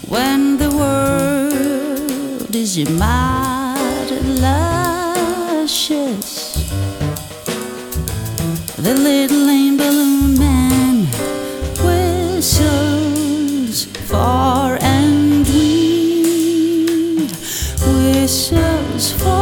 when the world is mad and luscious. The little lame balloon man whistles far and wide, whistles far